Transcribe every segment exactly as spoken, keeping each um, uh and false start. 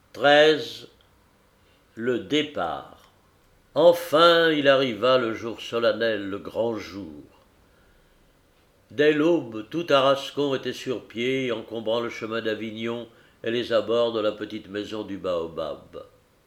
treize. Le départ. Enfin il arriva le jour solennel, le grand jour. Dès l'aube, tout Tarascon était sur pied, encombrant le chemin d'Avignon et les abords de la petite maison du Baobab.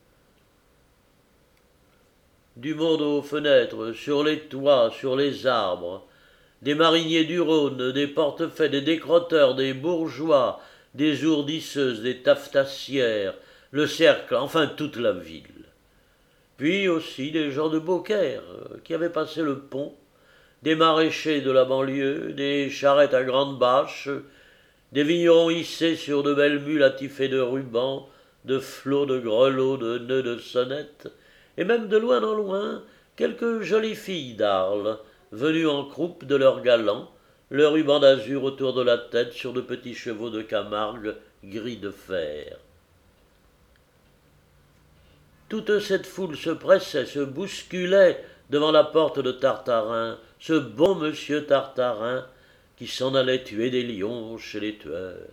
Du monde aux fenêtres, sur les toits, sur les arbres, des mariniers du Rhône, des portefaix, des décrotteurs, des bourgeois, des ourdisseuses, des taffetassières, le cercle, enfin toute la ville. Puis aussi des gens de Beaucaire qui avaient passé le pont, des maraîchers de la banlieue, des charrettes à grandes bâches, des vignerons hissés sur de belles mules attifées de rubans, de flots de grelots, de nœuds de sonnettes, et même de loin en loin, quelques jolies filles d'Arles, venues en croupe de leurs galants, le ruban d'azur autour de la tête sur de petits chevaux de Camargue gris de fer. Toute cette foule se pressait, se bousculait devant la porte de Tartarin, ce bon monsieur Tartarin qui s'en allait tuer des lions chez les tueurs.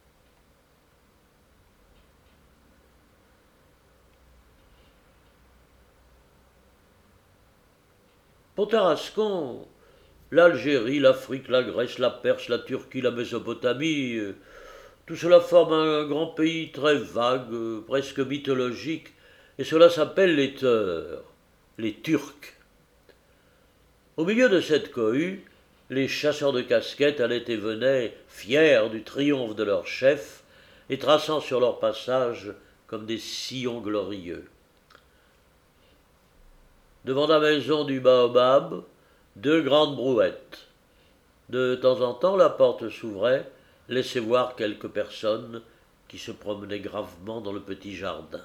Pour Tarascon, l'Algérie, l'Afrique, la Grèce, la Perse, la Turquie, la Mésopotamie, tout cela forme un grand pays très vague, presque mythologique, et cela s'appelle les Teurs, les Turcs. Au milieu de cette cohue, les chasseurs de casquettes allaient et venaient, fiers du triomphe de leur chef, et traçant sur leur passage comme des sillons glorieux. Devant la maison du Baobab, deux grandes brouettes. De temps en temps, la porte s'ouvrait, laissait voir quelques personnes qui se promenaient gravement dans le petit jardin.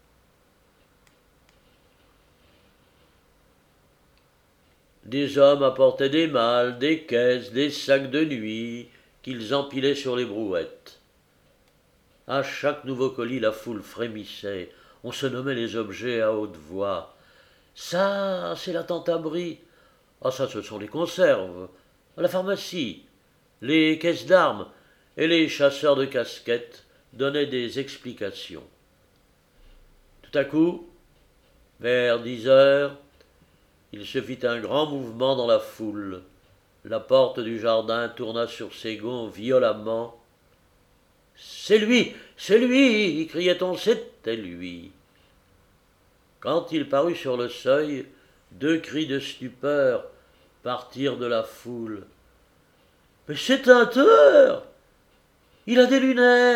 Des hommes apportaient des malles, des caisses, des sacs de nuit, qu'ils empilaient sur les brouettes. À chaque nouveau colis, la foule frémissait. On se nommait les objets à haute voix. « Ça, c'est la tente abri. Ah, ça, ce sont les conserves. À la pharmacie. Les caisses d'armes. » Et les chasseurs de casquettes donnaient des explications. Tout à coup, vers dix heures, il se fit un grand mouvement dans la foule. La porte du jardin tourna sur ses gonds violemment. « C'est lui, c'est lui !» criait-on, c'était lui. Quand il parut sur le seuil, deux cris de stupeur partirent de la foule. « Mais c'est un tueur ! Il a des lunettes !»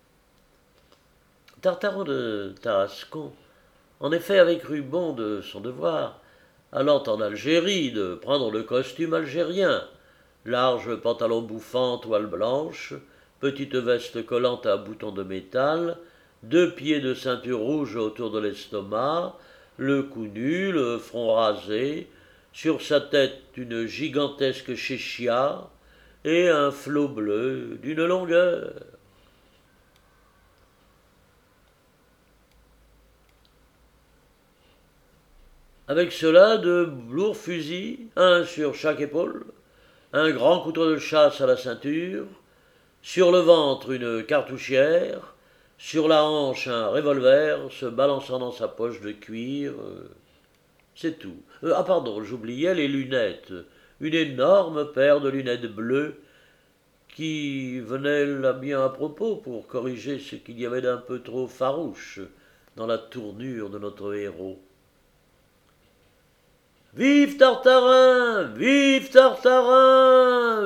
Tartarin de Tarascon, en effet, avait cru bon de son devoir, allant en Algérie, de prendre le costume algérien, large pantalon bouffant, toile blanche, petite veste collante à boutons de métal, deux pieds de ceinture rouge autour de l'estomac, le cou nu, le front rasé, sur sa tête une gigantesque chéchia et un flot bleu d'une longueur. Avec cela, de lourds fusils, un sur chaque épaule, un grand couteau de chasse à la ceinture, sur le ventre une cartouchière, sur la hanche un revolver se balançant dans sa poche de cuir. C'est tout. Euh, ah pardon, j'oubliais les lunettes. Une énorme paire de lunettes bleues qui venait là bien à propos pour corriger ce qu'il y avait d'un peu trop farouche dans la tournure de notre héros. « Vive Tartarin! Vive Tartarin !»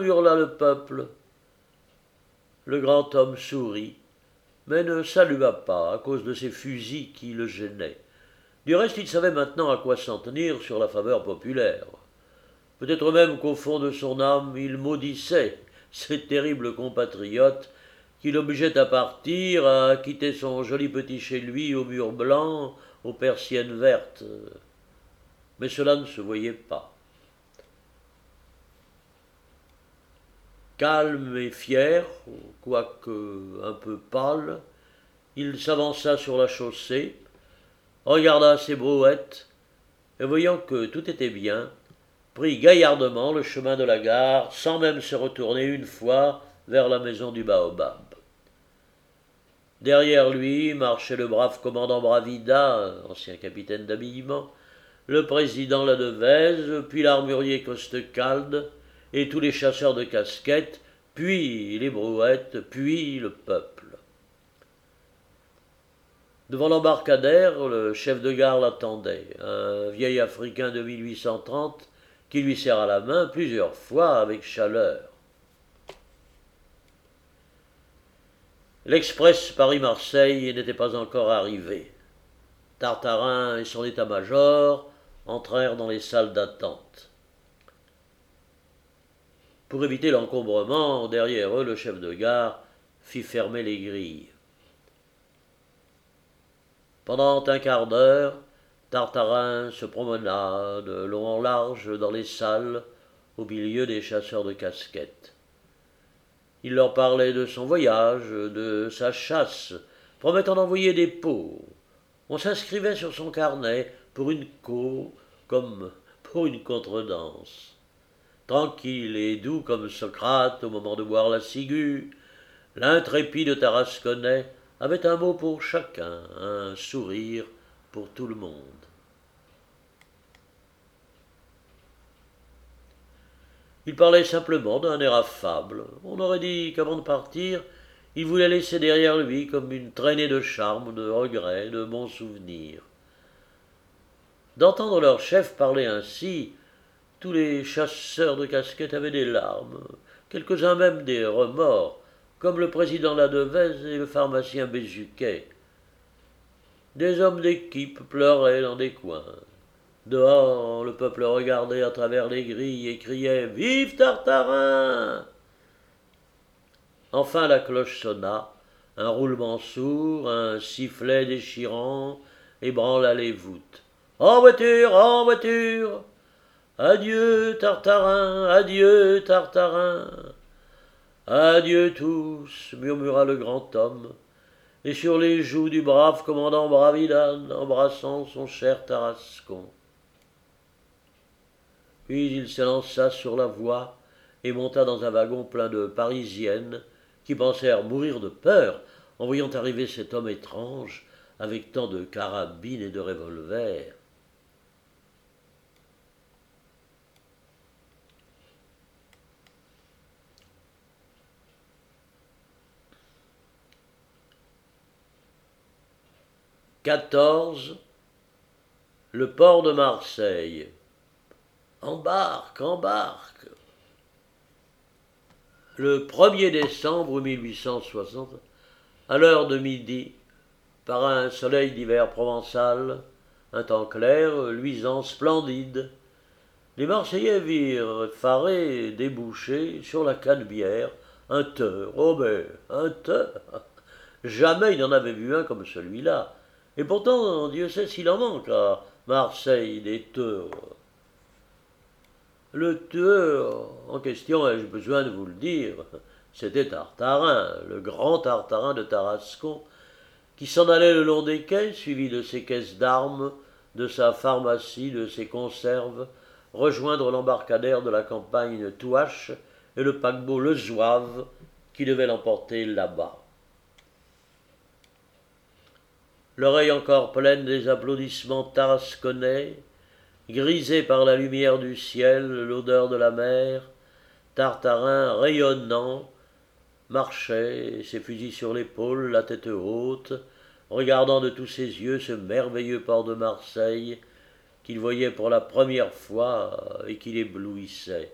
hurla le peuple. Le grand homme sourit, mais ne salua pas à cause de ces fusils qui le gênaient. Du reste, il savait maintenant à quoi s'en tenir sur la faveur populaire. Peut-être même qu'au fond de son âme, il maudissait ces terribles compatriotes qui l'obligeaient à partir, à quitter son joli petit chez lui aux murs blancs, aux persiennes vertes. Mais cela ne se voyait pas. Calme et fier, quoique un peu pâle, il s'avança sur la chaussée, regarda ses brouettes, et voyant que tout était bien, prit gaillardement le chemin de la gare, sans même se retourner une fois vers la maison du Baobab. Derrière lui marchait le brave commandant Bravida, ancien capitaine d'habillement, le président Ladevèze, puis l'armurier Costecalde, et tous les chasseurs de casquettes, puis les brouettes, puis le peuple. Devant l'embarcadère, le chef de gare l'attendait, un vieil Africain de mille huit cent trente qui lui serra la main plusieurs fois avec chaleur. L'express Paris-Marseille n'était pas encore arrivé. Tartarin et son état-major entrèrent dans les salles d'attente. Pour éviter l'encombrement, derrière eux, le chef de gare fit fermer les grilles. Pendant un quart d'heure, Tartarin se promena de long en large dans les salles, au milieu des chasseurs de casquettes. Il leur parlait de son voyage, de sa chasse, promettant d'envoyer des pots. On s'inscrivait sur son carnet pour une co, comme pour une contredanse. Tranquille et doux comme Socrate au moment de boire la ciguë, l'intrépide Tarasconnais avait un mot pour chacun, un sourire pour tout le monde. Il parlait simplement d'un air affable. On aurait dit qu'avant de partir, il voulait laisser derrière lui comme une traînée de charme, de regrets, de bons souvenirs. D'entendre leur chef parler ainsi, tous les chasseurs de casquettes avaient des larmes, quelques-uns même des remords, comme le président Ladevèze et le pharmacien Bézuquet. Des hommes d'équipe pleuraient dans des coins. Dehors, le peuple regardait à travers les grilles et criait « Vive Tartarin !» Enfin la cloche sonna, un roulement sourd, un sifflet déchirant ébranla les voûtes. « En voiture, en voiture ! Adieu Tartarin, adieu Tartarin !»« Adieu tous !» murmura le grand homme, et sur les joues du brave commandant Bravidan, embrassant son cher Tarascon. Puis il s'élança sur la voie et monta dans un wagon plein de Parisiennes qui pensèrent mourir de peur en voyant arriver cet homme étrange avec tant de carabines et de revolvers. quatorze. Le port de Marseille. Embarque, embarque. Le premier décembre mille huit cent soixante, à l'heure de midi, par un soleil d'hiver provençal, un temps clair, luisant, splendide, les Marseillais virent effarés déboucher sur la Canebière un teur, oh ben, un teur. Jamais il n'en avait vu un comme celui-là. Et pourtant, Dieu sait s'il en manque à Marseille des teurs. Le tueur en question, ai-je besoin de vous le dire, c'était Tartarin, le grand Tartarin de Tarascon, qui s'en allait le long des quais, suivi de ses caisses d'armes, de sa pharmacie, de ses conserves, rejoindre l'embarcadère de la campagne Touache et le paquebot Le Zouave qui devait l'emporter là-bas. L'oreille encore pleine des applaudissements tarasconnais, grisé par la lumière du ciel, l'odeur de la mer, Tartarin, rayonnant, marchait, ses fusils sur l'épaule, la tête haute, regardant de tous ses yeux ce merveilleux port de Marseille qu'il voyait pour la première fois et qui l'éblouissait.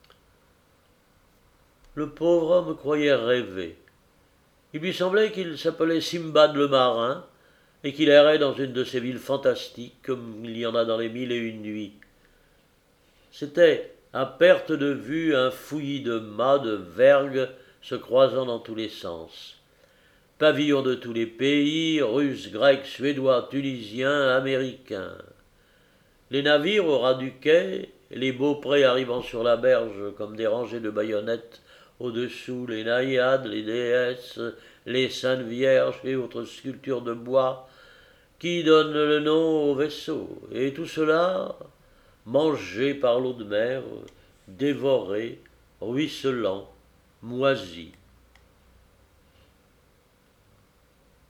Le pauvre homme croyait rêver. Il lui semblait qu'il s'appelait Simbad le marin, et qu'il errait dans une de ces villes fantastiques comme il y en a dans les mille et une nuits. C'était à perte de vue un fouillis de mâts, de vergues se croisant dans tous les sens. Pavillons de tous les pays, Russes, Grecs, Suédois, Tunisiens, Américains. Les navires au ras du quai, les beauprés arrivant sur la berge comme des rangées de baïonnettes au-dessous, les naïades, les déesses, les saintes vierges et autres sculptures de bois qui donnent le nom au vaisseau, et tout cela mangé par l'eau de mer, dévoré, ruisselant, moisi.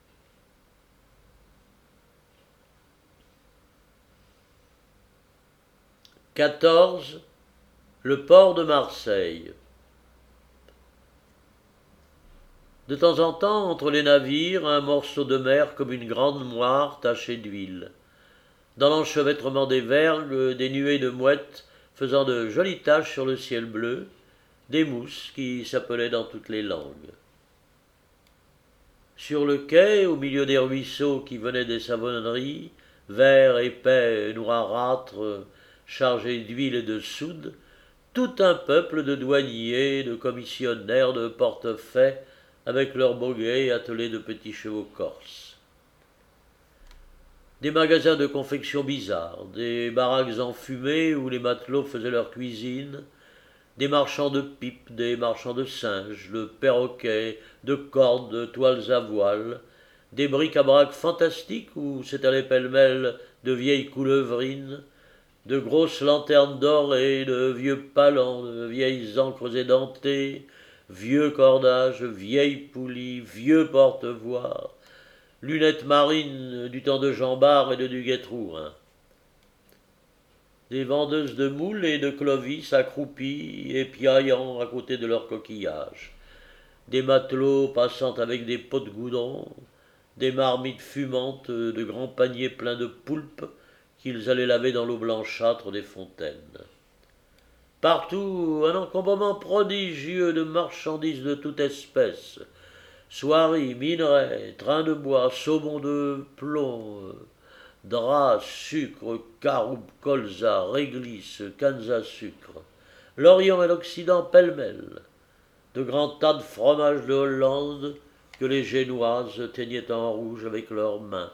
quatorze. Le port de Marseille. De temps en temps, entre les navires, un morceau de mer comme une grande moire tachée d'huile. Dans l'enchevêtrement des vergues, des nuées de mouettes faisant de jolies taches sur le ciel bleu, des mousses qui s'appelaient dans toutes les langues. Sur le quai, au milieu des ruisseaux qui venaient des savonneries, verts, épais, noirâtres, chargés d'huile et de soude, tout un peuple de douaniers, de commissionnaires, de portefaix, avec leurs boguets attelés de petits chevaux corses. Des magasins de confection bizarres, des baraques enfumées où les matelots faisaient leur cuisine, des marchands de pipes, des marchands de singes, de perroquets, de cordes, de toiles à voile, des bric-à-brac fantastiques où s'étalaient pêle-mêle de vieilles coulevrines, de grosses lanternes dorées, de vieux palans, de vieilles encres édentées, vieux cordages, vieilles poulies, vieux porte-voix, lunettes marines du temps de Jean Bart et de Duguay-Trouin. Des vendeuses de moules et de clovis accroupies et piaillant à côté de leurs coquillages. Des matelots passant avec des pots de goudron, des marmites fumantes, de grands paniers pleins de poulpes qu'ils allaient laver dans l'eau blanchâtre des fontaines. Partout, un encombrement prodigieux de marchandises de toute espèce. Soieries, minerais, trains de bois, saumons de plomb, draps, sucre, caroube, colza, réglisse, cannes à sucre. L'Orient et l'Occident pêle-mêle. De grands tas de fromages de Hollande que les Génoises teignaient en rouge avec leurs mains.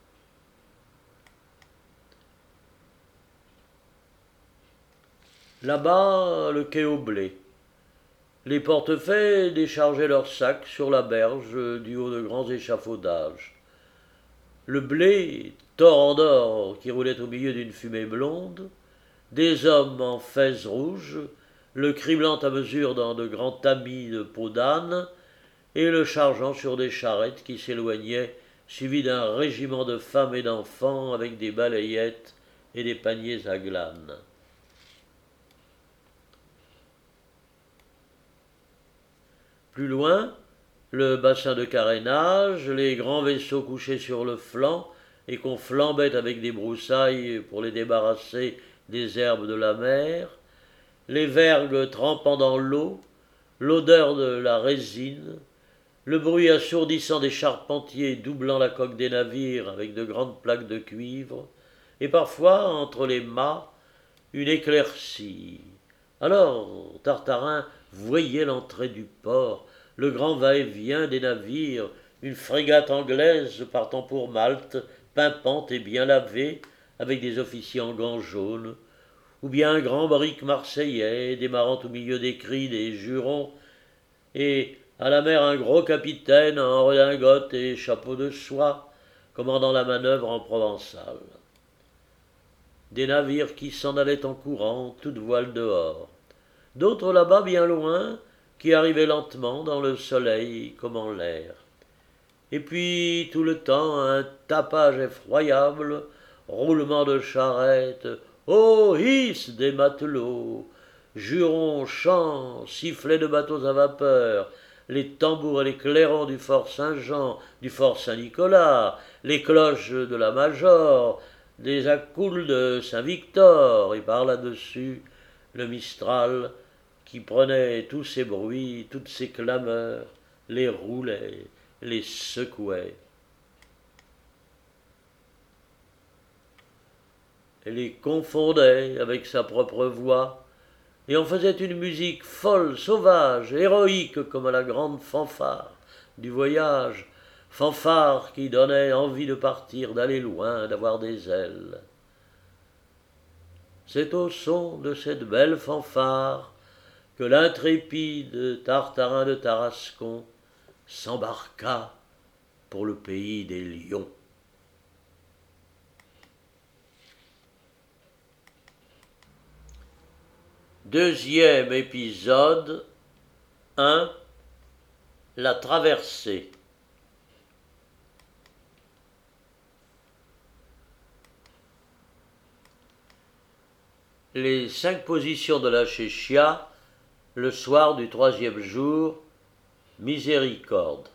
Là-bas, le quai au blé. Les portefaix déchargeaient leurs sacs sur la berge du haut de grands échafaudages. Le blé, torrent d'or qui roulait au milieu d'une fumée blonde, des hommes en fez rouge, le criblant à mesure dans de grands tamis de peau d'âne, et le chargeant sur des charrettes qui s'éloignaient, suivis d'un régiment de femmes et d'enfants avec des balayettes et des paniers à glanes. Plus loin, le bassin de carénage, les grands vaisseaux couchés sur le flanc et qu'on flambait avec des broussailles pour les débarrasser des herbes de la mer, les vergues trempant dans l'eau, l'odeur de la résine, le bruit assourdissant des charpentiers doublant la coque des navires avec de grandes plaques de cuivre, et parfois, entre les mâts, une éclaircie. Alors, Tartarin voyait l'entrée du port, le grand va-et-vient des navires, une frégate anglaise partant pour Malte, pimpante et bien lavée, avec des officiers en gants jaunes, ou bien un grand brick marseillais, démarrant au milieu des cris des jurons, et à la mer un gros capitaine en redingote et chapeau de soie, commandant la manœuvre en provençal. Des navires qui s'en allaient en courant, toutes voiles dehors. D'autres là-bas, bien loin, qui arrivaient lentement dans le soleil comme en l'air. Et puis, tout le temps, un tapage effroyable, roulement de charrettes, oh, hiss des matelots, jurons, chants, sifflets de bateaux à vapeur, les tambours et les clairons du fort Saint-Jean, du fort Saint-Nicolas, les cloches de la Major, des accoules de Saint-Victor, et par là-dessus, le Mistral, qui prenait tous ces bruits, toutes ces clameurs, les roulait, les secouait. Et les confondait avec sa propre voix, et en faisait une musique folle, sauvage, héroïque comme à la grande fanfare du voyage, fanfare qui donnait envie de partir, d'aller loin, d'avoir des ailes. C'est au son de cette belle fanfare que l'intrépide Tartarin de Tarascon s'embarqua pour le pays des lions. Deuxième épisode, un. La traversée. Les cinq positions de la Chéchia, le soir du troisième jour, miséricorde.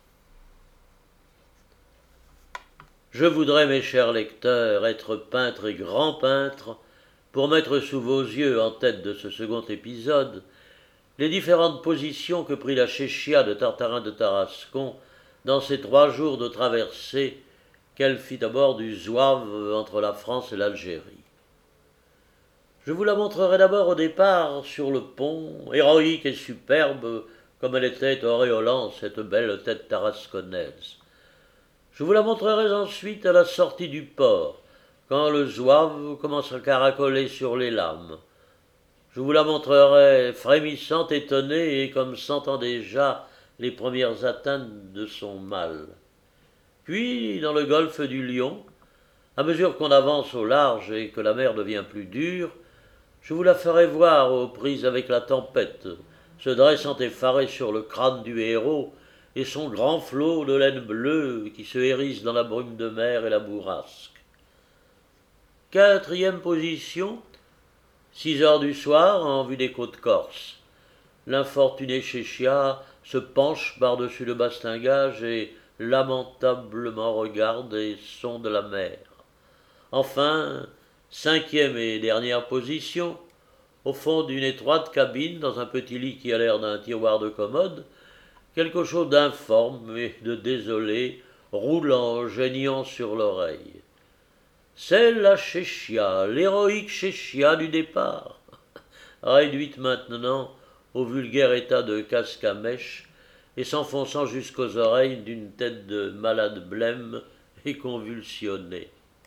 Je voudrais, mes chers lecteurs, être peintre et grand peintre pour mettre sous vos yeux, en tête de ce second épisode, les différentes positions que prit la Chéchia de Tartarin de Tarascon dans ces trois jours de traversée qu'elle fit à bord du Zouave entre la France et l'Algérie. Je vous la montrerai d'abord au départ sur le pont, héroïque et superbe comme elle était auréolante, cette belle tête tarasconnaise. Je vous la montrerai ensuite à la sortie du port, quand le Zouave commence à caracoler sur les lames. Je vous la montrerai frémissante, étonnée et comme sentant déjà les premières atteintes de son mal. Puis, dans le golfe du Lion, à mesure qu'on avance au large et que la mer devient plus dure, je vous la ferai voir aux prises avec la tempête, se dressant effarée sur le crâne du héros, et son grand flot de laine bleue qui se hérisse dans la brume de mer et la bourrasque. Quatrième position, six heures du soir, en vue des côtes corses. L'infortuné Chéchia se penche par-dessus le bastingage et lamentablement regarde et sonde la mer. Enfin, cinquième et dernière position, au fond d'une étroite cabine, dans un petit lit qui a l'air d'un tiroir de commode, quelque chose d'informe et de désolé, roulant, geignant sur l'oreille. C'est la Chéchia, l'héroïque Chéchia du départ, réduite maintenant au vulgaire état de casque à mèche et s'enfonçant jusqu'aux oreilles d'une tête de malade blême et convulsionnée.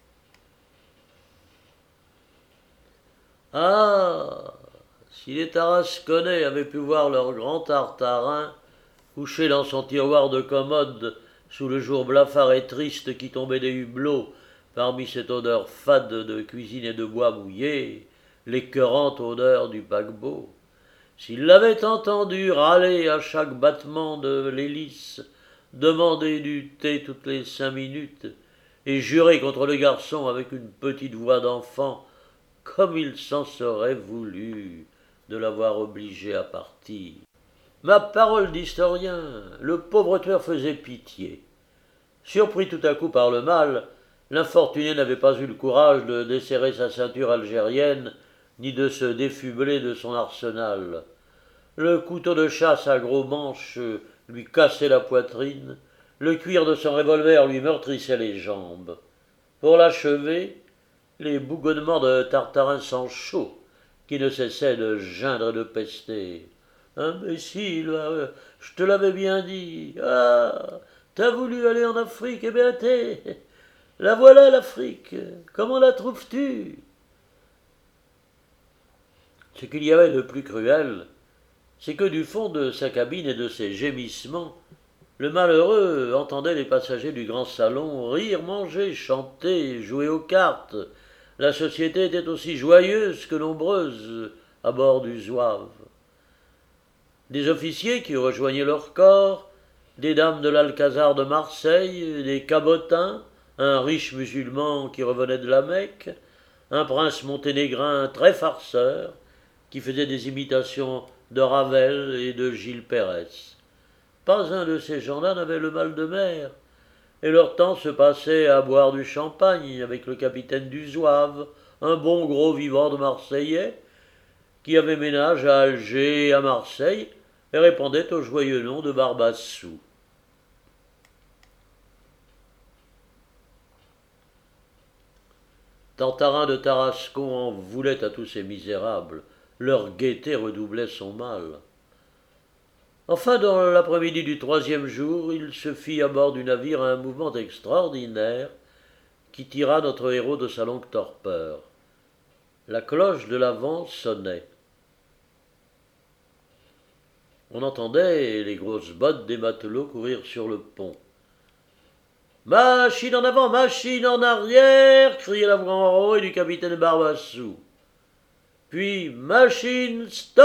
Ah, si les Tarasconnais avaient pu voir leur grand Tartarin couché dans son tiroir de commode sous le jour blafard et triste qui tombait des hublots parmi cette odeur fade de cuisine et de bois mouillé, l'écœurante odeur du paquebot, s'ils l'avaient entendu râler à chaque battement de l'hélice, demander du thé toutes les cinq minutes et jurer contre le garçon avec une petite voix d'enfant comme il s'en serait voulu de l'avoir obligé à partir. Ma parole d'historien, le pauvre tueur faisait pitié. Surpris tout à coup par le mal, l'infortuné n'avait pas eu le courage de desserrer sa ceinture algérienne, ni de se défubler de son arsenal. Le couteau de chasse à gros manches lui cassait la poitrine, le cuir de son revolver lui meurtrissait les jambes. Pour l'achever, les bougonnements de Tartarin sang chaud, qui ne cessaient de geindre et de pester. « Imbécile, je te l'avais bien dit. Ah, t'as voulu aller en Afrique, eh bien t'es. La voilà l'Afrique. Comment la trouves-tu » Ce qu'il y avait de plus cruel, c'est que du fond de sa cabine et de ses gémissements, le malheureux entendait les passagers du grand salon rire, manger, chanter, jouer aux cartes. La société était aussi joyeuse que nombreuse à bord du Zouave. Des officiers qui rejoignaient leur corps, des dames de l'Alcazar de Marseille, des cabotins, un riche musulman qui revenait de la Mecque, un prince monténégrin très farceur, qui faisait des imitations de Ravel et de Gilles Pérès. Pas un de ces gens-là n'avait le mal de mer, et leur temps se passait à boire du champagne avec le capitaine du Zouave, un bon gros vivant de Marseillais, qui avait ménage à Alger et à Marseille, et répondait au joyeux nom de Barbassou. Tartarin de Tarascon en voulait à tous ces misérables, leur gaieté redoublait son mal. Enfin, dans l'après-midi du troisième jour, il se fit à bord du navire un mouvement extraordinaire qui tira notre héros de sa longue torpeur. La cloche de l'avant sonnait. On entendait les grosses bottes des matelots courir sur le pont. « Machine en avant, machine en arrière !» criait la voix en haut et du capitaine Barbassou. Puis « Machine, stop !»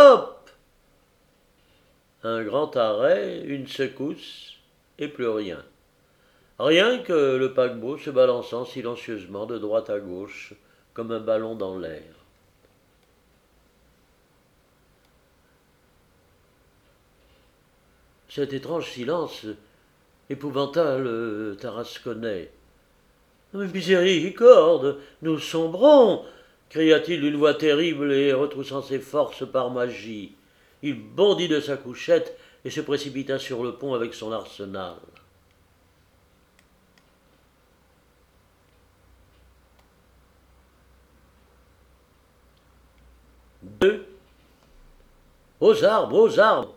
Un grand arrêt, une secousse, et plus rien. Rien que le paquebot se balançant silencieusement de droite à gauche, comme un ballon dans l'air. Cet étrange silence épouvanta le Tarasconnais. « Mais miséricorde, nous sombrons !» cria-t-il d'une voix terrible et retroussant ses forces par magie. Il bondit de sa couchette et se précipita sur le pont avec son arsenal. Deux. Aux arbres, aux arbres.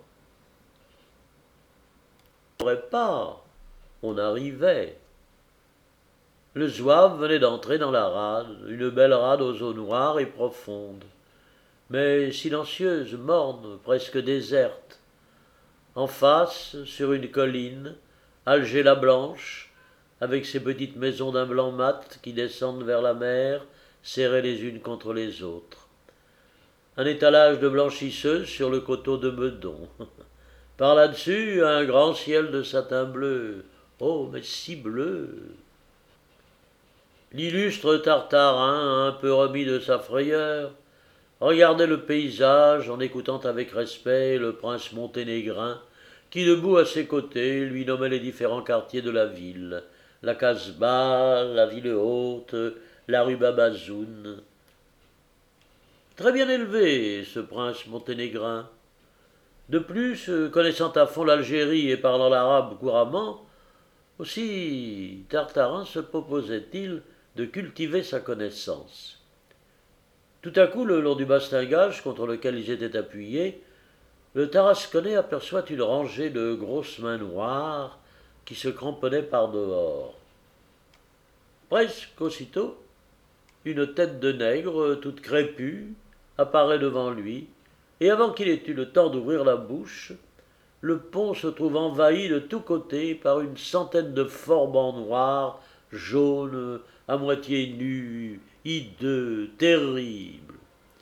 On n'aurait pas. On arrivait. Le zouave venait d'entrer dans la rade, une belle rade aux eaux noires et profondes, mais silencieuse, morne, presque déserte. En face, sur une colline, Alger la Blanche, avec ses petites maisons d'un blanc mat qui descendent vers la mer, serrées les unes contre les autres. Un étalage de blanchisseuses sur le coteau de Meudon. Par là-dessus, un grand ciel de satin bleu. Oh, mais si bleu! L'illustre Tartarin, un peu remis de sa frayeur, regardait le paysage en écoutant avec respect le prince monténégrin qui, debout à ses côtés, lui nommait les différents quartiers de la ville, la Casbah, la ville haute, la rue Babazoun. Très bien élevé, ce prince monténégrin. De plus, connaissant à fond l'Algérie et parlant l'arabe couramment, aussi Tartarin se proposait-il de cultiver sa connaissance. Tout à coup, le long du bastingage contre lequel ils étaient appuyés, le Tarasconnais aperçoit une rangée de grosses mains noires qui se cramponnaient par dehors. Presque aussitôt, une tête de nègre, toute crépue, apparaît devant lui, et avant qu'il ait eu le temps d'ouvrir la bouche, le pont se trouve envahi de tous côtés par une centaine de forbans noirs, jaunes, à moitié nus, hideux, terribles.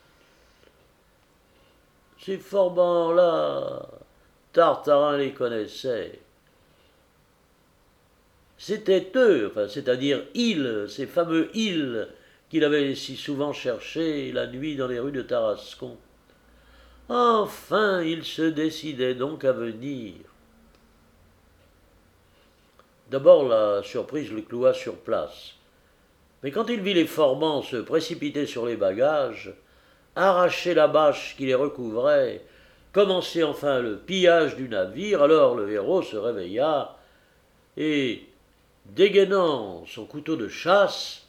Ces forbans-là, Tartarin les connaissait. C'étaient eux, enfin, c'est-à-dire ils, ces fameux ils, qu'il avait si souvent cherchés la nuit dans les rues de Tarascon. Enfin, il se décidait donc à venir. D'abord, la surprise le cloua sur place. Mais quand il vit les forbans se précipiter sur les bagages, arracher la bâche qui les recouvrait, commencer enfin le pillage du navire, alors le héros se réveilla et, dégainant son couteau de chasse,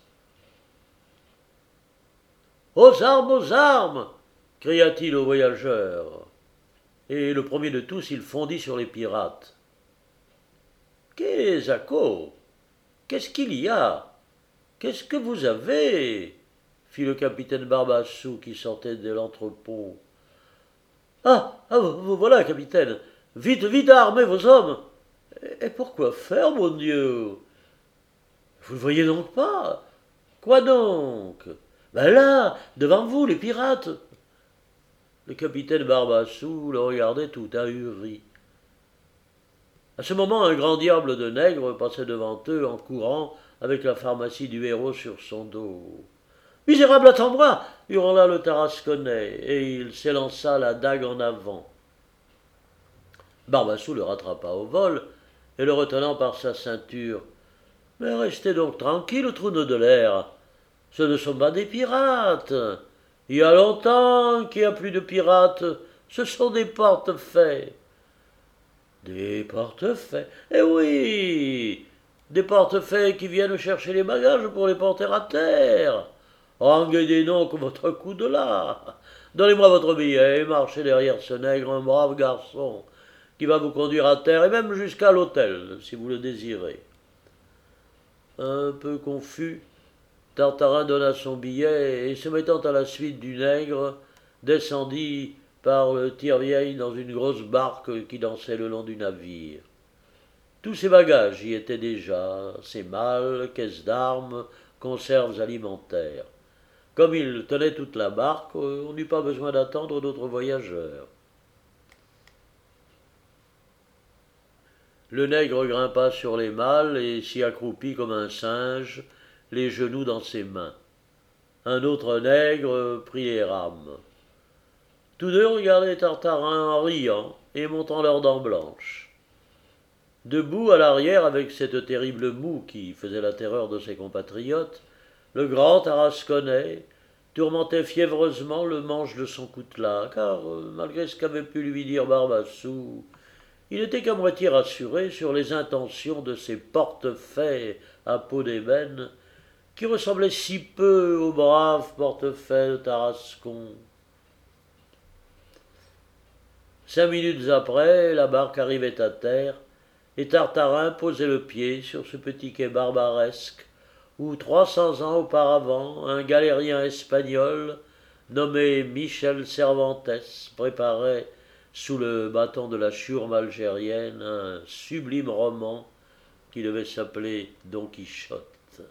« Aux armes, aux armes !» cria-t-il aux voyageurs. Et le premier de tous, il fondit sur les pirates. « Qu'est-ce Qu'est-ce qu'il y a? Qu'est-ce que vous avez ?» fit le capitaine Barbassou qui sortait de l'entrepôt. « Ah, ah, vous voilà, capitaine. Vite, vite à armer vos hommes. Et pourquoi faire, mon Dieu? Vous ne voyez donc pas? Quoi donc? Ben là, devant vous, les pirates. » Le capitaine Barbassou le regardait tout ahuri. À ce moment, un grand diable de nègre passait devant eux en courant avec la pharmacie du héros sur son dos. « Misérable, attends-moi » hurla le Tarasconnais, et il s'élança la dague en avant. Barbassou le rattrapa au vol et le retenant par sa ceinture. « Mais restez donc tranquille, trou de l'air. Ce ne sont pas des pirates. Il y a longtemps qu'il n'y a plus de pirates. Ce sont des portefaix. » Des portefaix? Eh oui, des portefaix qui viennent chercher les bagages pour les porter à terre. Ranguez donc votre coup de là. Donnez-moi votre billet et marchez derrière ce nègre, un brave garçon, qui va vous conduire à terre et même jusqu'à l'hôtel, si vous le désirez. Un peu confus, Tartarin donna son billet et, se mettant à la suite du nègre, descendit par le tire-vieille dans une grosse barque qui dansait le long du navire. Tous ses bagages y étaient déjà, ses malles, caisses d'armes, conserves alimentaires. Comme il tenait toute la barque, on n'eut pas besoin d'attendre d'autres voyageurs. Le nègre grimpa sur les malles et s'y accroupit comme un singe, les genoux dans ses mains. Un autre nègre prit les rames. Tous deux regardaient Tartarin en riant et montrant leurs dents blanches. Debout à l'arrière, avec cette terrible moue qui faisait la terreur de ses compatriotes, le grand Tarasconnais tourmentait fiévreusement le manche de son coutelas, car, malgré ce qu'avait pu lui dire Barbassou, il n'était qu'à moitié rassuré sur les intentions de ces portefaix à peau d'ébène, qui ressemblaient si peu aux braves portefaix de Tarascon. Cinq minutes après, la barque arrivait à terre, et Tartarin posait le pied sur ce petit quai barbaresque où, trois cents ans auparavant, un galérien espagnol nommé Michel Cervantes préparait, sous le bâton de la chiourme algérienne, un sublime roman qui devait s'appeler Don Quichotte.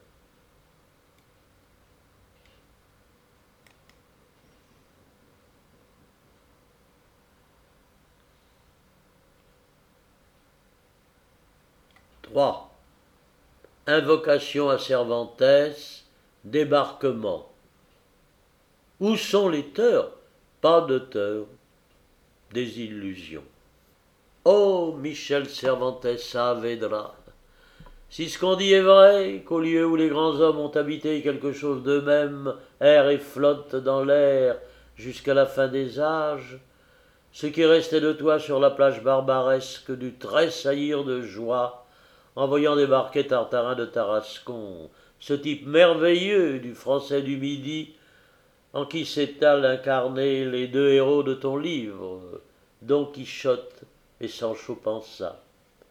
trois. Invocation à Cervantes, débarquement. Où sont les teurs? Pas de teurs, des illusions. Oh, Michel Cervantes Saavedra, si ce qu'on dit est vrai, qu'au lieu où les grands hommes ont habité quelque chose d'eux-mêmes, erre et flotte dans l'air jusqu'à la fin des âges, ce qui restait de toi sur la plage barbaresque dut tressaillir de joie en voyant débarquer Tartarin de Tarascon, ce type merveilleux du français du Midi, en qui s'étalent incarnés les deux héros de ton livre, Don Quichotte et Sancho Panza.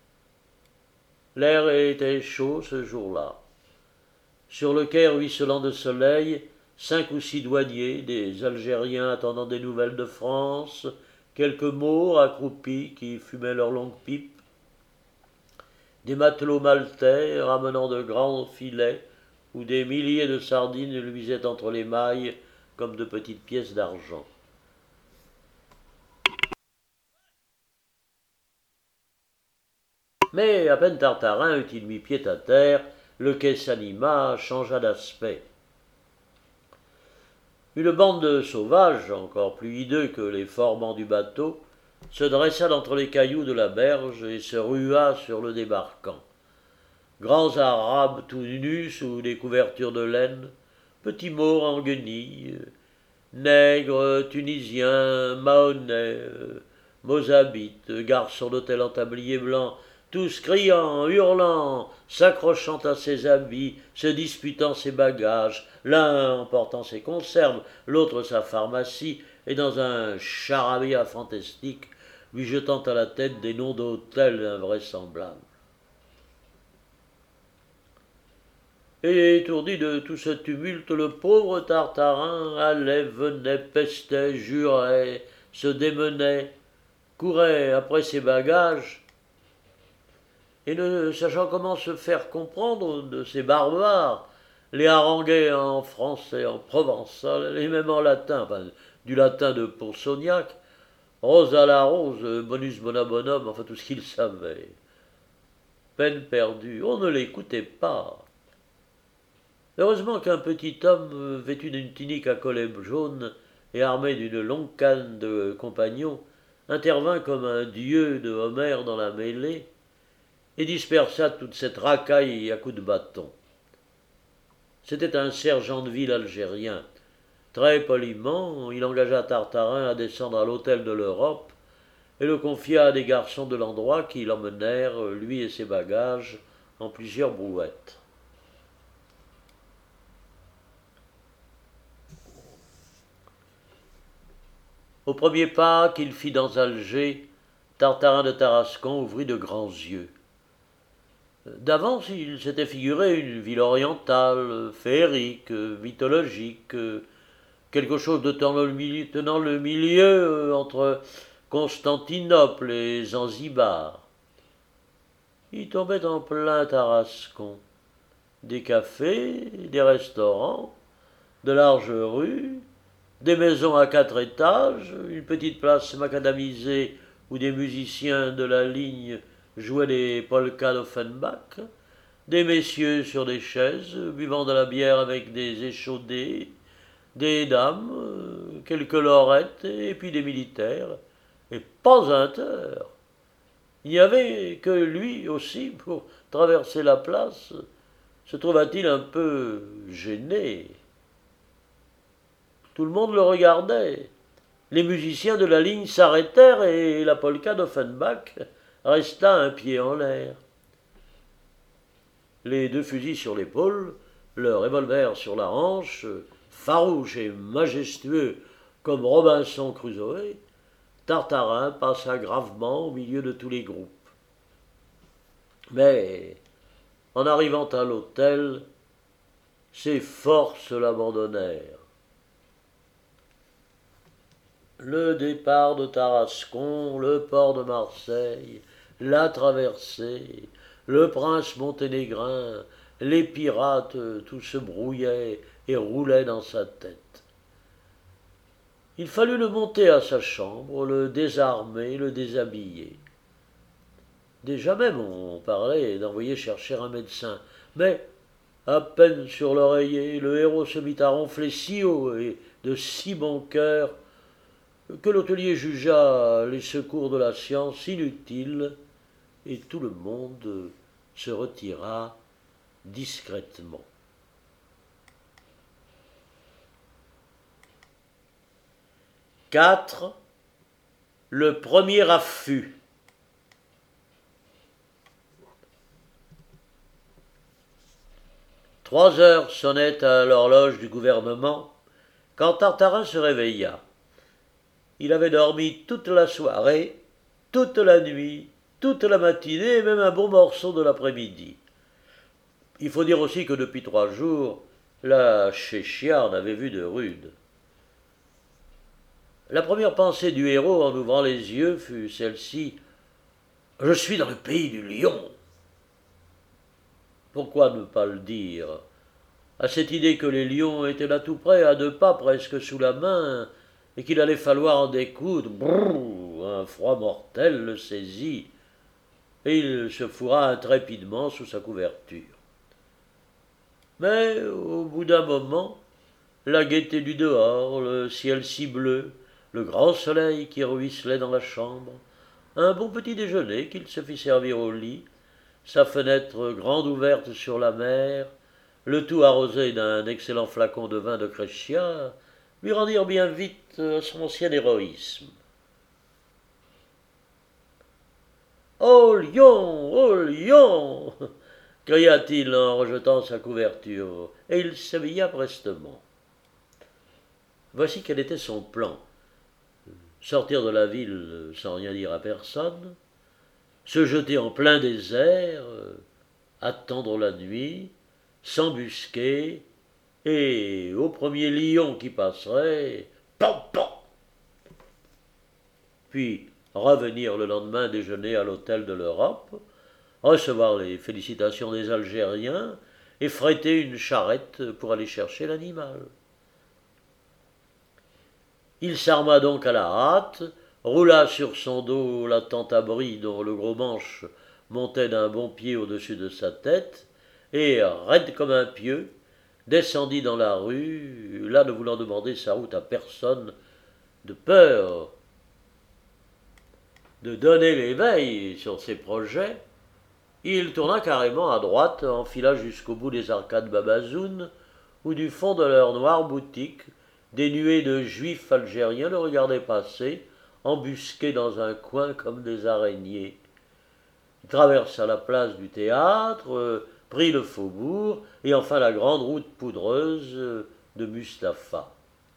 L'air était chaud ce jour-là. Sur le quai ruisselant de soleil, cinq ou six douaniers, des Algériens attendant des nouvelles de France, quelques Maures accroupis qui fumaient leurs longues pipes, des matelots maltais ramenant de grands filets où des milliers de sardines luisaient entre les mailles comme de petites pièces d'argent. Mais à peine Tartarin eut-il mis pied à terre, le quai s'anima, changea d'aspect. Une bande de sauvages, encore plus hideux que les formants du bateau, se dressa d'entre les cailloux de la berge et se rua sur le débarquant. Grands arabes tout nus sous des couvertures de laine, petits Maures en guenilles, nègres, tunisiens, mahonnais, mozabites, garçons d'hôtel en tablier blanc, tous criant, hurlant, s'accrochant à ses habits, se disputant ses bagages, l'un emportant ses conserves, l'autre sa pharmacie, et dans un charabia fantastique, lui jetant à la tête des noms d'hôtels invraisemblables. Et étourdi de tout ce tumulte, le pauvre Tartarin allait, venait, pestait, jurait, se démenait, courait après ses bagages, et ne sachant comment se faire comprendre de ces barbares, les haranguait en français, en provençal, et même en latin, enfin, du latin de Poursognac, rose à la rose, bonus bona bonhomme, enfin tout ce qu'il savait. Peine perdue, on ne l'écoutait pas. Heureusement qu'un petit homme vêtu d'une tunique à collet jaune et armé d'une longue canne de compagnon intervint comme un dieu de Homère dans la mêlée et dispersa toute cette racaille à coups de bâton. C'était un sergent de ville algérien. Très poliment, il engagea Tartarin à descendre à l'hôtel de l'Europe et le confia à des garçons de l'endroit qui l'emmenèrent, lui et ses bagages, en plusieurs brouettes. Au premier pas qu'il fit dans Alger, Tartarin de Tarascon ouvrit de grands yeux. D'avance, il s'était figuré une ville orientale, féerique, mythologique, quelque chose de tenant le milieu, tenant le milieu entre Constantinople et Zanzibar. Il tombait en plein Tarascon. Des cafés, des restaurants, de larges rues, des maisons à quatre étages, une petite place macadamisée où des musiciens de la ligne jouaient des polkas d'Offenbach, des messieurs sur des chaises, buvant de la bière avec des échaudés, des dames, quelques lorettes, et puis des militaires, et pas un teur. Il n'y avait que lui aussi pour traverser la place. Se trouva-t-il un peu gêné? Tout le monde le regardait. Les musiciens de la ligne s'arrêtèrent et la polka d'Offenbach resta un pied en l'air. Les deux fusils sur l'épaule, le revolver sur la hanche, farouche et majestueux comme Robinson Crusoe, Tartarin passa gravement au milieu de tous les groupes. Mais, en arrivant à l'hôtel, ses forces l'abandonnèrent. Le départ de Tarascon, le port de Marseille, la traversée, le prince monténégrin, les pirates, tout se brouillait et roulait dans sa tête. Il fallut le monter à sa chambre, le désarmer, le déshabiller. Déjà même on parlait d'envoyer chercher un médecin, mais à peine sur l'oreiller, le héros se mit à ronfler si haut et de si bon cœur que l'hôtelier jugea les secours de la science inutiles et tout le monde se retira discrètement. quatre. Le premier affût. Trois heures sonnaient à l'horloge du gouvernement quand Tartarin se réveilla. Il avait dormi toute la soirée, toute la nuit, toute la matinée et même un bon morceau de l'après-midi. Il faut dire aussi que depuis trois jours, la Chéchia en avait vu de rudes. La première pensée du héros en ouvrant les yeux fut celle-ci: « Je suis dans le pays du lion !» Pourquoi ne pas le dire? À cette idée que les lions étaient là tout près, à deux pas, presque sous la main, et qu'il allait falloir en découdre, brrr, un froid mortel le saisit, et il se fourra intrépidement sous sa couverture. Mais, au bout d'un moment, la gaieté du dehors, le ciel si bleu, le grand soleil qui ruisselait dans la chambre, un bon petit déjeuner qu'il se fit servir au lit, sa fenêtre grande ouverte sur la mer, le tout arrosé d'un excellent flacon de vin de Crescia, lui rendirent bien vite à son ancien héroïsme. « Ô lion, ô lion !» cria-t-il en rejetant sa couverture, et il s'éveilla prestement. Voici quel était son plan. Sortir de la ville sans rien dire à personne, se jeter en plein désert, attendre la nuit, s'embusquer, et au premier lion qui passerait, pam, pam, puis revenir le lendemain déjeuner à l'hôtel de l'Europe, recevoir les félicitations des Algériens et fréter une charrette pour aller chercher l'animal. Il s'arma donc à la hâte, roula sur son dos la tente-abri dont le gros manche montait d'un bon pied au-dessus de sa tête, et, raide comme un pieu, descendit dans la rue, là ne voulant demander sa route à personne, de peur de donner l'éveil sur ses projets. Il tourna carrément à droite, enfila jusqu'au bout des arcades Babazoun, où du fond de leur noire boutique, des nuées de juifs algériens le regardaient passer, embusqués dans un coin comme des araignées. Il traversa la place du théâtre, prit le faubourg, et enfin la grande route poudreuse de Mustapha.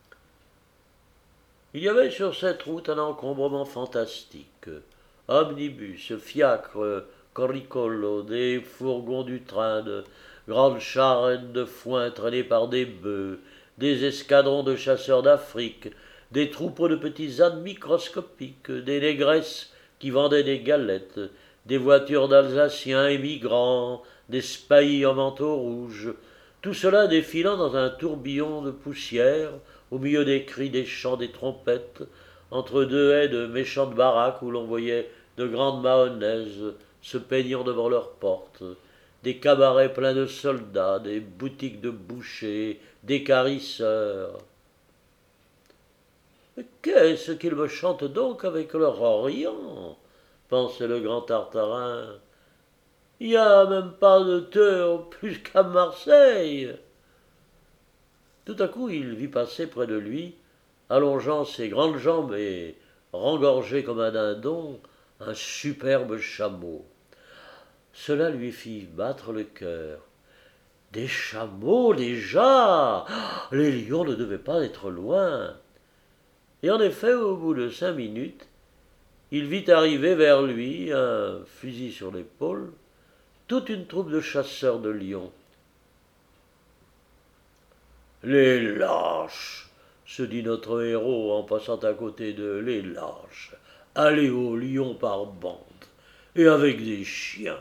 Il y avait sur cette route un encombrement fantastique. Omnibus, fiacres, corricolos, des fourgons du train, de grandes charrettes de foin traînées par des bœufs, des escadrons de chasseurs d'Afrique, des troupeaux de petits ânes microscopiques, des négresses qui vendaient des galettes, des voitures d'Alsaciens émigrants, des spahis en manteau rouge, tout cela défilant dans un tourbillon de poussière, au milieu des cris, des chants, des trompettes, entre deux haies de méchantes baraques où l'on voyait de grandes mahonnaises se peignant devant leurs portes, des cabarets pleins de soldats, des boutiques de bouchers, d'équarrisseurs. « Qu'est-ce qu'ils me chantent donc avec leur Orient ?» pensait le grand Tartarin. Il n'y a même pas de teurs plus qu'à Marseille. Tout à coup, il vit passer près de lui, allongeant ses grandes jambes et rengorgé comme un dindon, un superbe chameau. Cela lui fit battre le cœur. Des chameaux déjà! Les lions ne devaient pas être loin. Et en effet, au bout de cinq minutes, il vit arriver vers lui, un fusil sur l'épaule, toute une troupe de chasseurs de lions. Les lâches, se dit notre héros en passant à côté d'eux, les lâches, aller au lion par bande, et avec des chiens.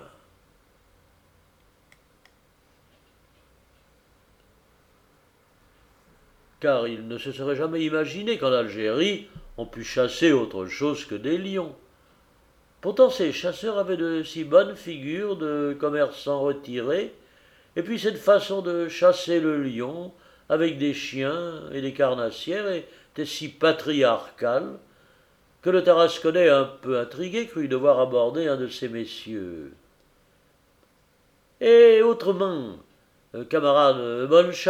Car il ne se serait jamais imaginé qu'en Algérie, on pût chasser autre chose que des lions. Pourtant ces chasseurs avaient de si bonnes figures de commerçants retirés, et puis cette façon de chasser le lion avec des chiens et des carnassières était si patriarcale que le Tarasconnais, un peu intrigué, crut devoir aborder un de ces messieurs. « Et autrement, camarade, bonne chasse ?» ?»«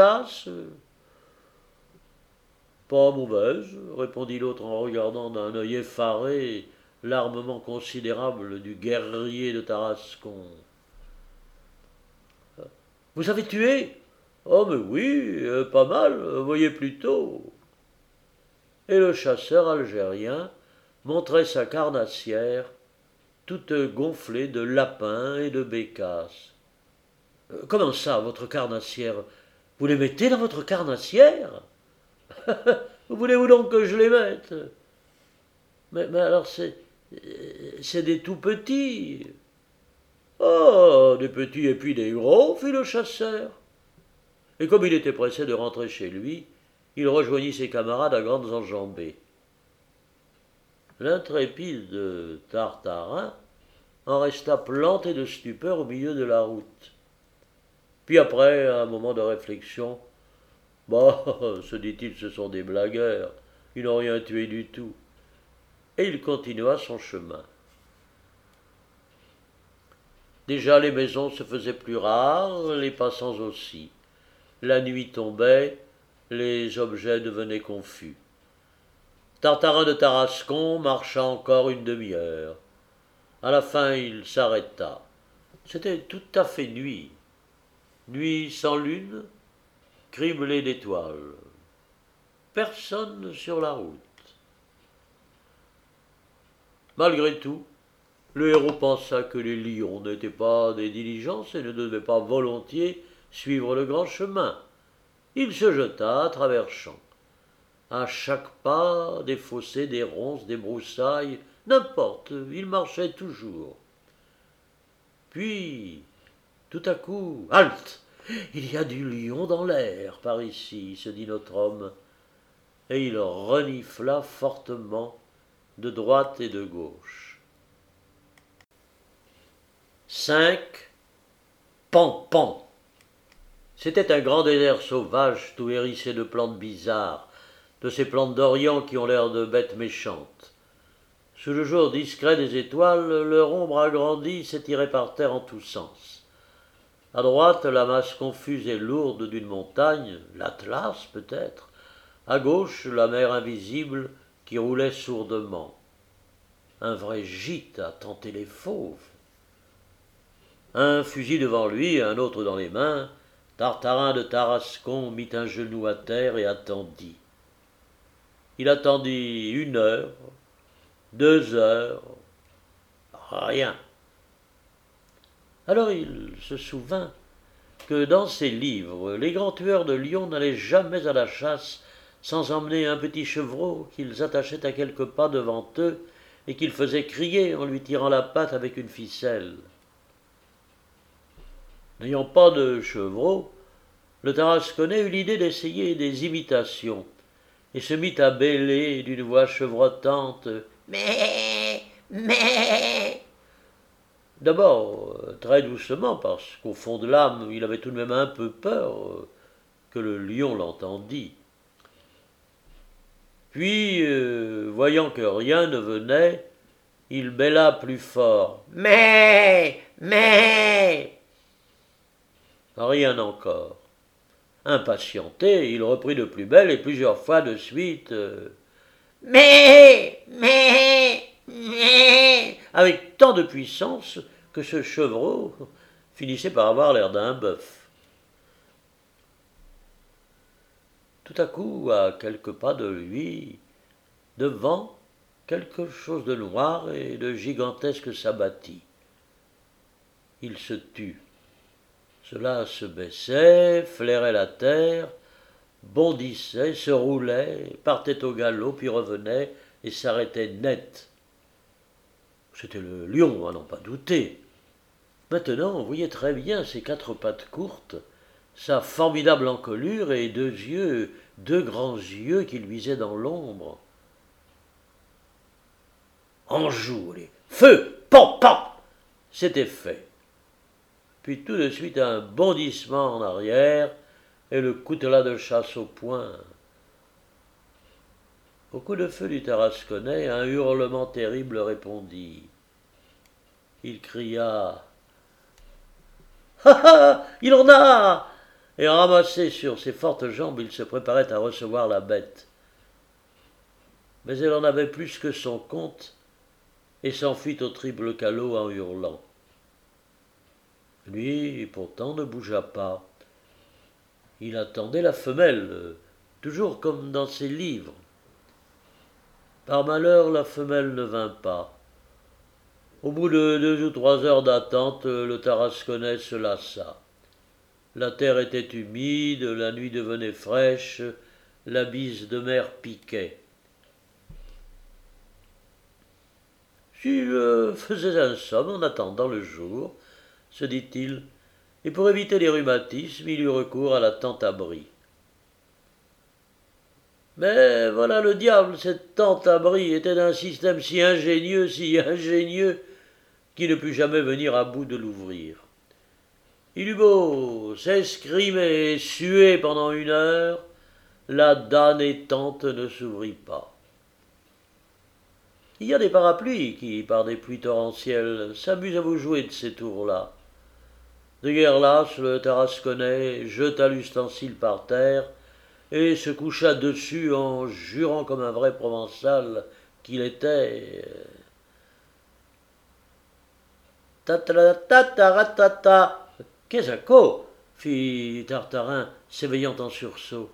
Pas mauvaise, » répondit l'autre en regardant d'un œil effaré l'armement considérable du guerrier de Tarascon. « Vous avez tué ? » ?»« Oh, mais oui, euh, pas mal, voyez plutôt. » Et le chasseur algérien montrait sa carnassière, toute gonflée de lapins et de bécasses. « Comment ça, votre carnassière ? Vous les mettez dans votre carnassière ? Où voulez-vous donc que je les mette ? Mais, mais alors, c'est, c'est des tout petits. » »« Oh, des petits et puis des gros, fit le chasseur. » Et comme il était pressé de rentrer chez lui, il rejoignit ses camarades à grandes enjambées. L'intrépide Tartarin en resta planté de stupeur au milieu de la route. Puis après, un moment de réflexion, « Bah, se dit-il, ce sont des blagueurs, ils n'ont rien tué du tout. » Et il continua son chemin. Déjà les maisons se faisaient plus rares, les passants aussi. La nuit tombait, les objets devenaient confus. Tartarin de Tarascon marcha encore une demi-heure. À la fin, il s'arrêta. C'était tout à fait nuit. Nuit sans lune, criblée d'étoiles. Personne sur la route. Malgré tout, le héros pensa que les lions n'étaient pas des diligences et ne devaient pas volontiers suivre le grand chemin. Il se jeta à travers champs. À chaque pas, des fossés, des ronces, des broussailles, n'importe, il marchait toujours. Puis, tout à coup, halte! Il y a du lion dans l'air par ici, se dit notre homme, et il renifla fortement de droite et de gauche. cinq. Pan, pan. C'était un grand désert sauvage, tout hérissé de plantes bizarres, de ces plantes d'Orient qui ont l'air de bêtes méchantes. Sous le jour discret des étoiles, leur ombre agrandie s'étirait par terre en tous sens. À droite, la masse confuse et lourde d'une montagne, l'Atlas peut-être. À gauche, la mer invisible qui roulait sourdement. Un vrai gîte à tenter les fauves. Un fusil devant lui, un autre dans les mains, Tartarin de Tarascon mit un genou à terre et attendit. Il attendit une heure, deux heures, rien. Alors il se souvint que dans ses livres, les grands tueurs de lions n'allaient jamais à la chasse sans emmener un petit chevreau qu'ils attachaient à quelques pas devant eux et qu'ils faisaient crier en lui tirant la patte avec une ficelle. N'ayant pas de chevreau, le Tarasconnais eut l'idée d'essayer des imitations et se mit à bêler d'une voix chevrotante « Mais, mais !» D'abord, très doucement, parce qu'au fond de l'âme, il avait tout de même un peu peur que le lion l'entendît. Puis, euh, voyant que rien ne venait, il bêla plus fort. Mais, mais. Rien encore. Impatienté, il reprit de plus belle et plusieurs fois de suite. Euh, mais, mais, mais, avec tant de puissance que ce chevreau finissait par avoir l'air d'un bœuf. Tout à coup, à quelques pas de lui, devant, quelque chose de noir et de gigantesque s'abattit. Il se tut. Cela se baissait, flairait la terre, bondissait, se roulait, partait au galop, puis revenait et s'arrêtait net. C'était le lion, à n'en pas douter. Maintenant, on voyait très bien ses quatre pattes courtes, sa formidable encolure et deux yeux, deux grands yeux qui luisaient dans l'ombre. En joue, les feu, pam, pam, c'était fait. Puis tout de suite un bondissement en arrière et le coutelas de chasse au poing. Au coup de feu du Tarasconnais, un hurlement terrible répondit. Il cria « Ha ha, il en a !» Et ramassé sur ses fortes jambes, il se préparait à recevoir la bête. Mais elle en avait plus que son compte et s'enfuit au triple calot en hurlant. Lui, pourtant, ne bougea pas. Il attendait la femelle, toujours comme dans ses livres. Par malheur, la femelle ne vint pas. Au bout de deux ou trois heures d'attente, le Tarasconnais se lassa. La terre était humide, la nuit devenait fraîche, la bise de mer piquait. Si je faisais un somme en attendant le jour, se dit-il, et pour éviter les rhumatismes, il eut recours à la tente-abri. Mais voilà le diable, cette tente-abri était d'un système si ingénieux, si ingénieux, qu'il ne put jamais venir à bout de l'ouvrir. Il eut beau s'escrimer et suer pendant une heure, la damnée tente ne s'ouvrit pas. Il y a des parapluies qui, par des pluies torrentielles, s'amusent à vous jouer de ces tours-là. De guerre lasse, le Tarasconnais jeta l'ustensile par terre et se coucha dessus en jurant comme un vrai Provençal qu'il était. Ta-ta-ta-ta-ta-ta. Qu'est-ce que fit Tartarin, s'éveillant en sursaut.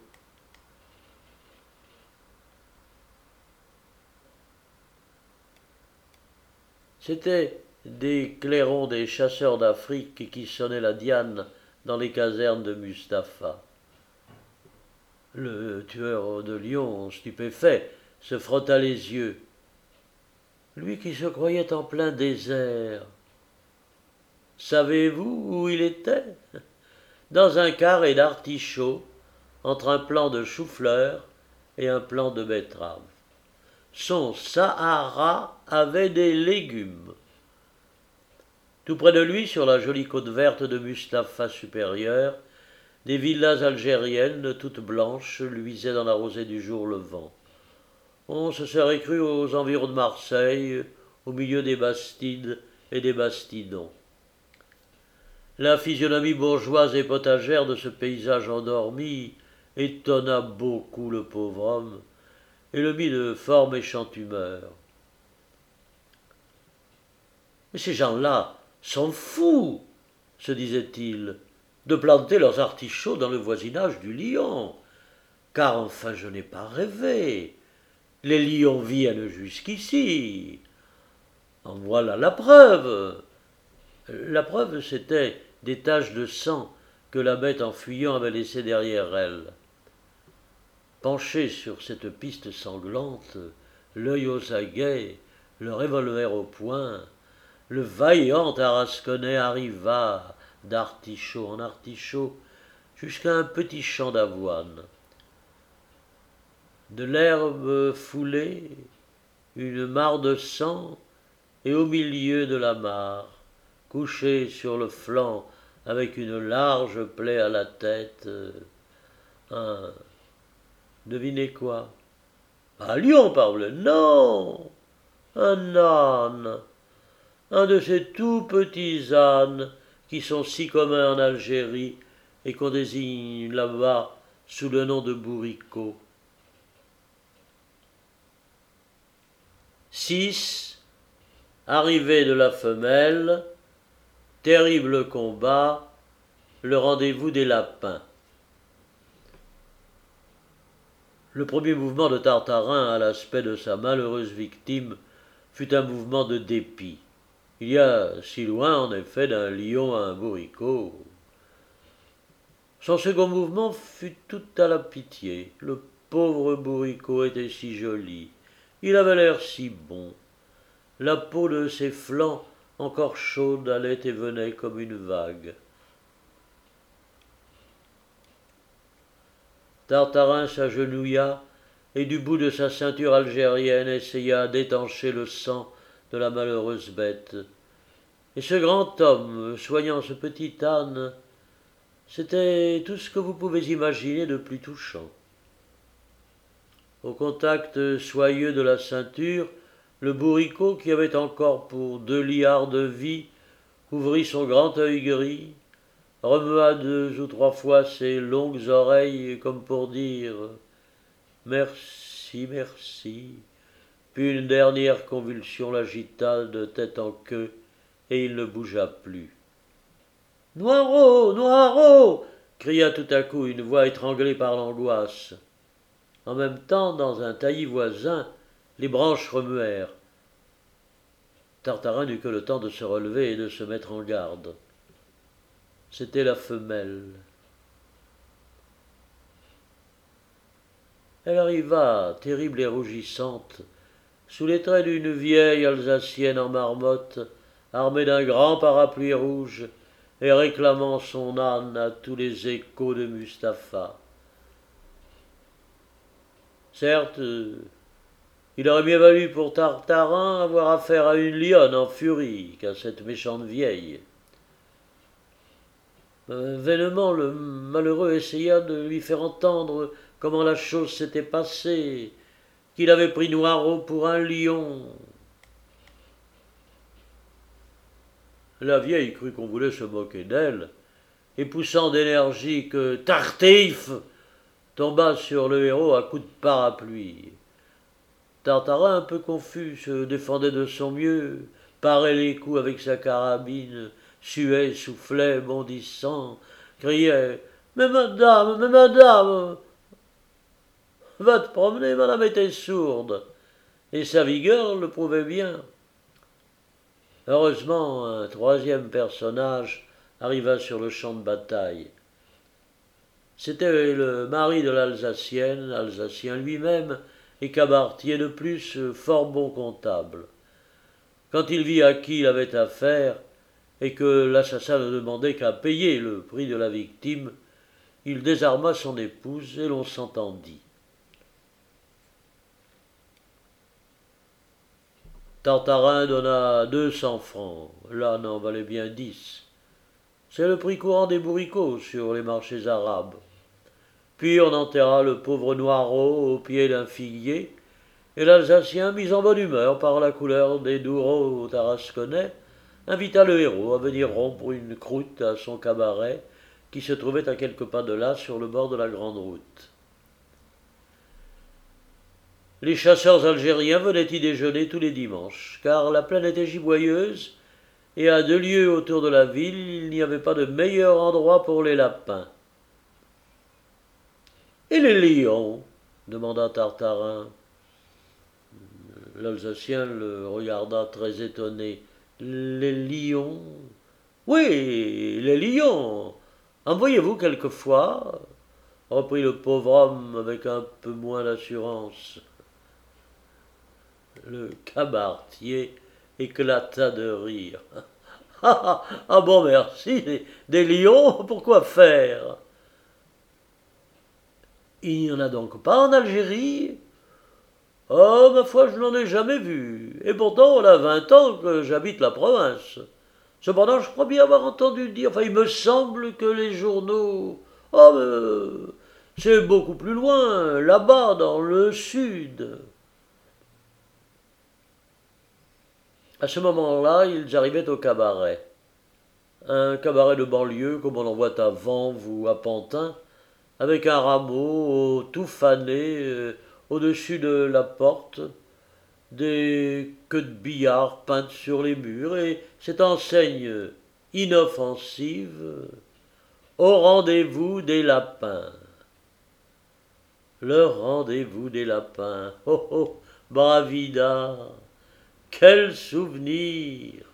C'étaient des clairons des chasseurs d'Afrique qui sonnaient la diane dans les casernes de Mustapha. Le tueur de lions, stupéfait, se frotta les yeux. Lui qui se croyait en plein désert. Savez-vous où il était? Dans un carré d'artichauts, entre un plant de chou-fleur et un plant de betterave. Son Sahara avait des légumes. Tout près de lui, sur la jolie côte verte de Mustapha supérieure, des villas algériennes toutes blanches luisaient dans la rosée du jour levant. On se serait cru aux environs de Marseille, au milieu des Bastides et des Bastidons. La physionomie bourgeoise et potagère de ce paysage endormi étonna beaucoup le pauvre homme et le mit de fort méchante humeur. Mais ces gens-là sont fous, se disait-il, de planter leurs artichauts dans le voisinage du lion, car enfin je n'ai pas rêvé. Les lions viennent jusqu'ici. En voilà la preuve. La preuve, c'était des taches de sang que la bête en fuyant avait laissées derrière elle. Penché sur cette piste sanglante, l'œil aux aguets, le revolver au poing, le vaillant Tarasconnais arriva d'artichaut en artichaut jusqu'à un petit champ d'avoine. De l'herbe foulée, une mare de sang, et au milieu de la mare, couché sur le flanc avec une large plaie à la tête, un... Devinez quoi? Un lion, parbleu, non! un âne, un de ces tout petits ânes qui sont si communs en Algérie et qu'on désigne là-bas sous le nom de bourriquot. six. Arrivée de la femelle, terrible combat, le rendez-vous des lapins. Le premier mouvement de Tartarin à l'aspect de sa malheureuse victime fut un mouvement de dépit. Il y a si loin, en effet, d'un lion à un bourricot. Son second mouvement fut tout à la pitié. Le pauvre bourricot était si joli, il avait l'air si bon. La peau de ses flancs, encore chaude, allait et venait comme une vague. Tartarin s'agenouilla et du bout de sa ceinture algérienne essaya d'étancher le sang de la malheureuse bête. Et ce grand homme, soignant ce petit âne, c'était tout ce que vous pouvez imaginer de plus touchant. Au contact soyeux de la ceinture, le bourricot, qui avait encore pour deux liards de vie, ouvrit son grand œil gris, remua deux ou trois fois ses longues oreilles comme pour dire « Merci, merci », puis une dernière convulsion l'agita de tête en queue, et il ne bougea plus. « Noiraud, Noiraud » cria tout à coup une voix étranglée par l'angoisse. En même temps, dans un taillis voisin, les branches remuèrent. Tartarin n'eut que le temps de se relever et de se mettre en garde. C'était la femelle. Elle arriva, terrible et rougissante, sous les traits d'une vieille Alsacienne en marmotte, armée d'un grand parapluie rouge et réclamant son âne à tous les échos de Mustapha. Certes, il aurait mieux valu pour Tartarin avoir affaire à une lionne en furie qu'à cette méchante vieille. Vainement, le malheureux essaya de lui faire entendre comment la chose s'était passée, qu'il avait pris Noiraud pour un lion. La vieille crut qu'on voulait se moquer d'elle, et poussant d'énergiques « tartifs », tomba sur le héros à coups de parapluie. Tartarin, un peu confus, se défendait de son mieux, parait les coups avec sa carabine, suait, soufflait, bondissant, criait « Mais madame, mais madame !» Va te promener, madame était sourde, et sa vigueur le prouvait bien. Heureusement, un troisième personnage arriva sur le champ de bataille. C'était le mari de l'Alsacienne, Alsacien lui-même, et cabaretier de plus, fort bon comptable. Quand il vit à qui il avait affaire, et que l'assassin ne demandait qu'à payer le prix de la victime, il désarma son épouse et l'on s'entendit. Tartarin donna deux cents francs, l'âne en valait bien dix. C'est le prix courant des bourricots sur les marchés arabes. Puis on enterra le pauvre Noiraud au pied d'un figuier, et l'Alsacien, mis en bonne humeur par la couleur des douros tarasconnais, invita le héros à venir rompre une croûte à son cabaret, qui se trouvait à quelques pas de là, sur le bord de la grande route. Les chasseurs algériens venaient y déjeuner tous les dimanches, car la plaine était giboyeuse, et à deux lieues autour de la ville, il n'y avait pas de meilleur endroit pour les lapins. « Et les lions ?» demanda Tartarin. L'Alsacien le regarda très étonné. « Les lions ?»« Oui, les lions. En voyez-vous quelquefois ?» reprit le pauvre homme avec un peu moins d'assurance. Le cabaretier éclata de rire. « Ah, ah bon, merci, des, des lions, pourquoi faire ? Il n'y en a donc pas en Algérie ? Oh, ma foi, je n'en ai jamais vu, et pourtant on a vingt ans que j'habite la province. Cependant, je crois bien avoir entendu dire, enfin, il me semble que les journaux... Oh, mais c'est beaucoup plus loin, là-bas, dans le sud. » À ce moment-là, ils arrivaient au cabaret. Un cabaret de banlieue comme on en voit à Vanves ou à Pantin, avec un rameau tout fané euh, au-dessus de la porte, des queues de billard peintes sur les murs et cette enseigne inoffensive au rendez-vous des lapins. Le rendez-vous des lapins. Oh oh, Bravida, quel souvenir!